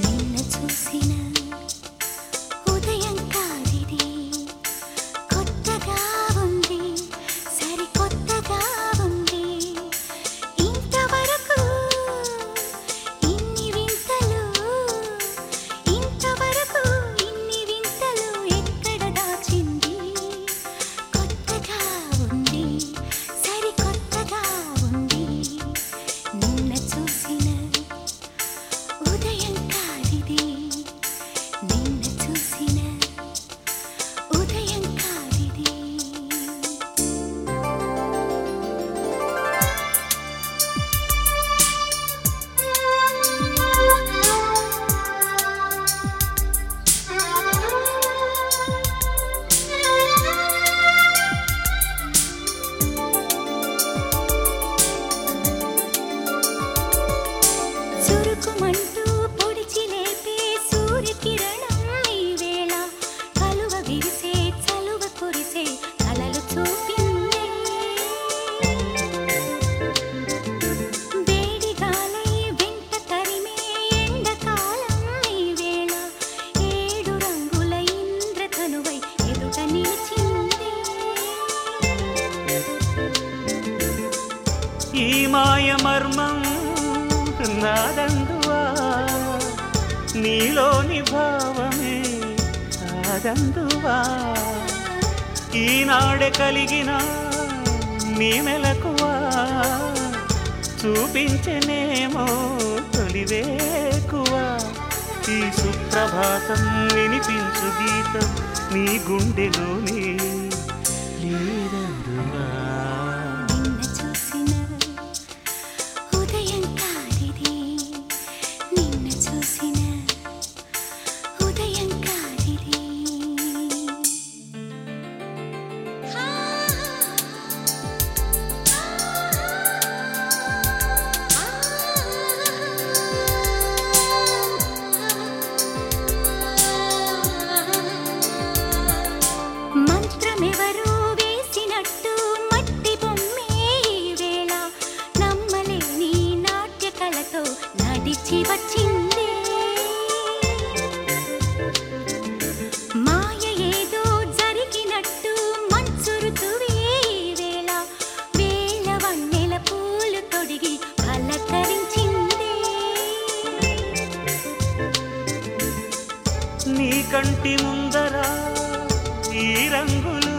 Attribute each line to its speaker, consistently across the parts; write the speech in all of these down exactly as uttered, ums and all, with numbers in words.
Speaker 1: నిన్న చూసిన ఉదయం కాదిది కొత్తగా ఉంది సరికొత్తగా ఉంది ఇంతవరకు ఇన్ని వింతలు ఇంతవరకు ఇన్ని వింతలు ఎక్కడ దాచింది కొత్తగా ఉంది సరికొత్తగా ఉంది నిన్న చూసిన ఉదయం కాదిది నిన్న చూసిన ఉదయం కాదిది చురుకుమంటూ పొడిచి లేపే సూర్యకిరణం ఈ వేళ కలువ విరిసే చలువ కురిసే కలలు చూపిందే వేడి గాలై వెంట తరిమే ఎండకాలం ఈ వేళ ఏడు రంగుల ఇంద్రధనువై ఎదుట నిలిచిందే
Speaker 2: ఈ మాయ మర్మం నాదందువా నీలోని భావమే కాదందువా ఈనాడే కలిగిన నీ మెలకువా చూపించనేమో తొలివేకువా ఈ సుప్రభాతం వినిపించు గీతం నీ గుండెలోనే లేదందువా
Speaker 1: నిన్న చూసిన ఉదయం కాదిది నిన్న చూసిన ఉదయం కాదిది మంత్రమెవరో వేసినట్టు మట్టి బొమ్మే ఈ వేళ నమ్మలేని నాట్య కళతో నడిచి వచ్చిందే మాయ ఏదో జరిగినట్టు మంచు ఋతువే ఈ వేళ వేల వన్నెల పూలు తొడిగి అలంకరించిందే
Speaker 2: నీ కంటి ముందర ఈ రంగులు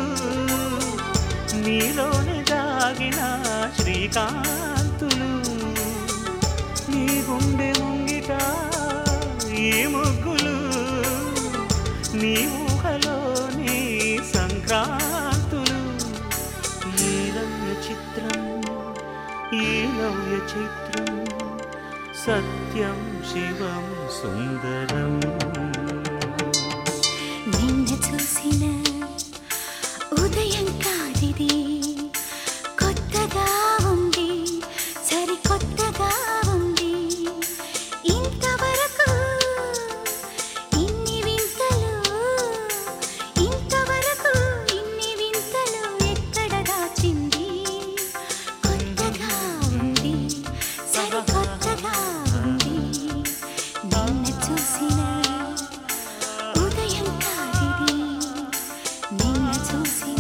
Speaker 2: నీలోని దాగిన శ్రీకాంతులు నీ గుండె ముంగిట ఈ ముగ్గులు నీ ఊహలోని సంక్రాంతులు ఈ నవ్య చిత్రం ఈ నవ్య చిత్రం సత్యం శివం సుందరం
Speaker 1: నిన్న చూసిన ఉదయం కాదిది కొత్తగా ఉంది సరికొత్తగా ఉంది ఇంతవరకు ఇన్ని వింతలు ఇంతవరకు ఇన్ని వింతలు ఎక్కడ దాచింది కొత్తగా ఉంది సరికొత్తగా ఉంది నిన్న చూసిన ఉదయం కాదిది నిన్న చూసిన